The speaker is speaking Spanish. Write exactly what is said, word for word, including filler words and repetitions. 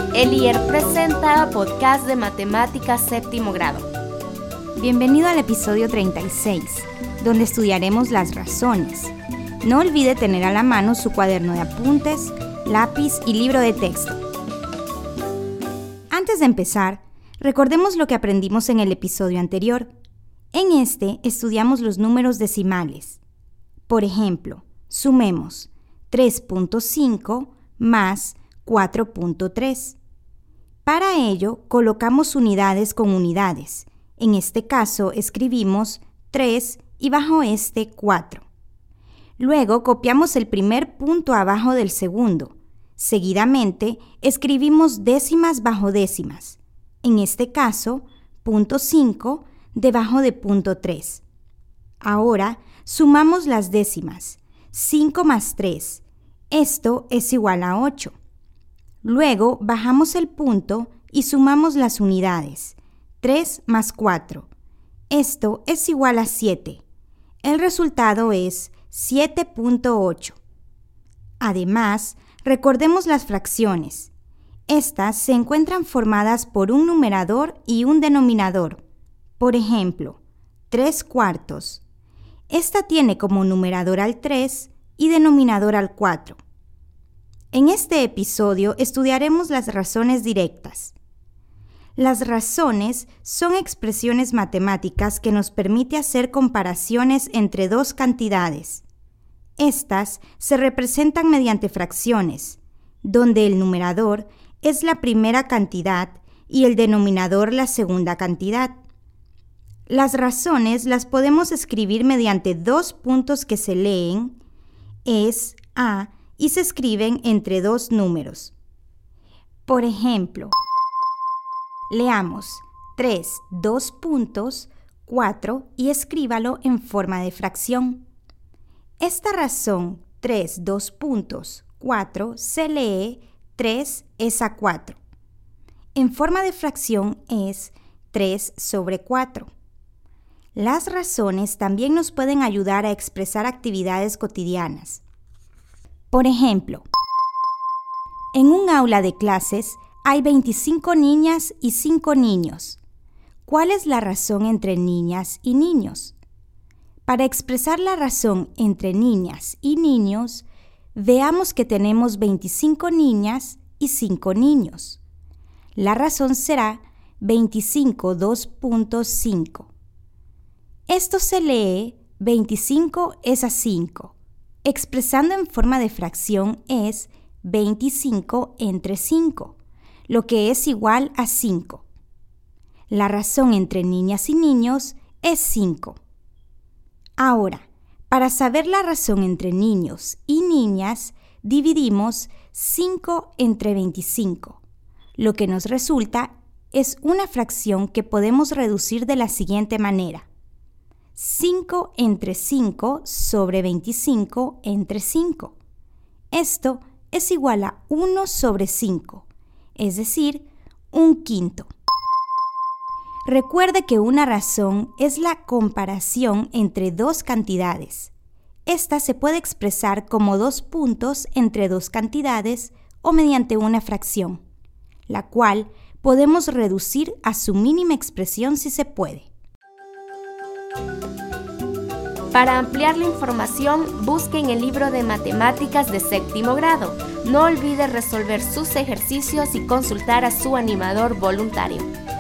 El I E R presenta Podcast de Matemáticas Séptimo Grado. Bienvenido al episodio treinta y seis, donde estudiaremos las razones. No olvide tener a la mano su cuaderno de apuntes, lápiz y libro de texto. Antes de empezar, recordemos lo que aprendimos en el episodio anterior. En este estudiamos los números decimales. Por ejemplo, sumemos tres punto cinco más cuatro punto tres. Para ello, colocamos unidades con unidades. En este caso, escribimos tres y bajo este cuatro. Luego, copiamos el primer punto abajo del segundo. Seguidamente, escribimos décimas bajo décimas. En este caso, punto cinco debajo de punto tres. Ahora, sumamos las décimas. cinco más tres. Esto es igual a ocho. Luego, bajamos el punto y sumamos las unidades. tres más cuatro. Esto es igual a siete. El resultado es siete punto ocho. Además, recordemos las fracciones. Estas se encuentran formadas por un numerador y un denominador. Por ejemplo, tres cuartos. Esta tiene como numerador al tres y denominador al cuatro. En este episodio estudiaremos las razones directas. Las razones son expresiones matemáticas que nos permite hacer comparaciones entre dos cantidades. Estas se representan mediante fracciones, donde el numerador es la primera cantidad y el denominador la segunda cantidad. Las razones las podemos escribir mediante dos puntos que se leen, es A, y se escriben entre dos números. Por ejemplo, leamos tres, dos puntos, cuatro y escríbalo en forma de fracción. Esta razón, tres, dos puntos, cuatro, se lee tres es a cuatro. En forma de fracción es tres sobre cuatro. Las razones también nos pueden ayudar a expresar actividades cotidianas. Por ejemplo, en un aula de clases hay veinticinco niñas y cinco niños. ¿Cuál es la razón entre niñas y niños? Para expresar la razón entre niñas y niños, veamos que tenemos veinticinco niñas y cinco niños. La razón será veinticinco dos punto cinco. Esto se lee veinticinco es a cinco. Expresando en forma de fracción es veinticinco entre cinco, lo que es igual a cinco. La razón entre niñas y niños es cinco. Ahora, para saber la razón entre niños y niñas, dividimos cinco entre veinticinco. Lo que nos resulta es una fracción que podemos reducir de la siguiente manera. cinco entre cinco sobre veinticinco entre cinco. Esto es igual a uno sobre cinco, es decir, un quinto. Recuerde que una razón es la comparación entre dos cantidades. Esta se puede expresar como dos puntos entre dos cantidades o mediante una fracción, la cual podemos reducir a su mínima expresión si se puede. Para ampliar la información, busque en el libro de Matemáticas de Séptimo Grado. No olvide resolver sus ejercicios y consultar a su animador voluntario.